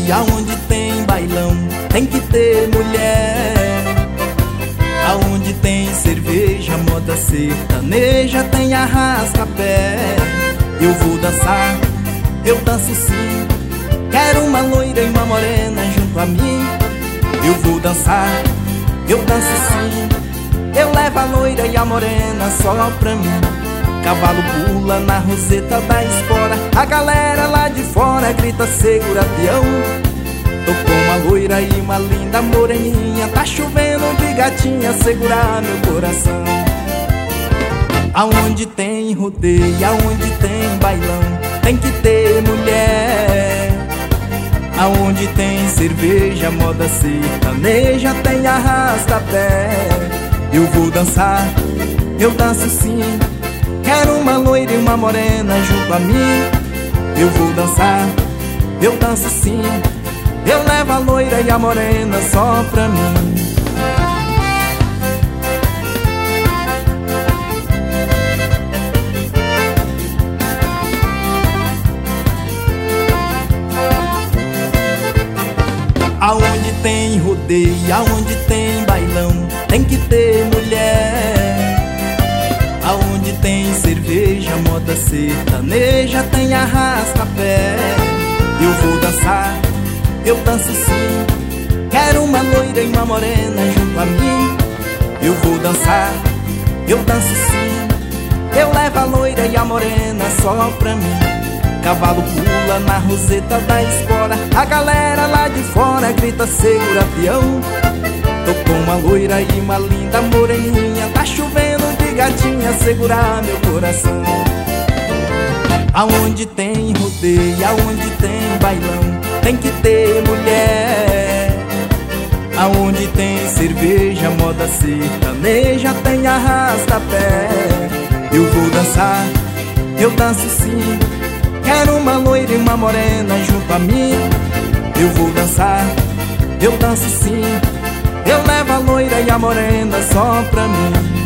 aonde tem bailão tem que ter mulher. Aonde tem cerveja, moda sertaneja, tem arrasta-pé. Eu vou dançar, eu danço sim. Quero uma loira e uma morena junto a mim. Eu vou dançar, eu danço sim. Eu levo a loira e a morena só pra mim. Cavalo pula na roseta da espora. A galera lá de fora grita segura peão. Tô com uma loira e uma linda moreninha. Tá chovendo de gatinha, segurar meu coração. Aonde tem rodeio, aonde tem bailão tem que ter mulher. Aonde tem cerveja, moda sertaneja, tem arrasta-pé. Eu vou dançar, eu danço sim. Quero uma loira e uma morena junto a mim. Eu vou dançar, eu danço sim. Eu levo a loira e a morena só pra mim. Aonde tem rodeio, aonde tem bailão tem que ter mulher. Aonde tem cerveja, moda sertaneja, tem arrasta-pé. Eu vou dançar, eu danço sim. Quero uma loira e uma morena junto a mim. Eu vou dançar, eu danço sim. Eu levo a loira e a morena só pra mim. Cavalo pula na roseta da espora. A galera lá de fora grita segura peão. Tô com uma loira e uma linda moreninha. Tá chovendo de gatinha, segurar meu coração. Aonde tem rodeio, aonde tem bailão tem que ter mulher. Aonde tem cerveja, moda sertaneja, tem arrasta-pé. Eu vou dançar, eu danço sim. Quero uma loira e uma morena junto a mim. Eu vou dançar, eu danço sim. Eu levo a loira e a morena só pra mim.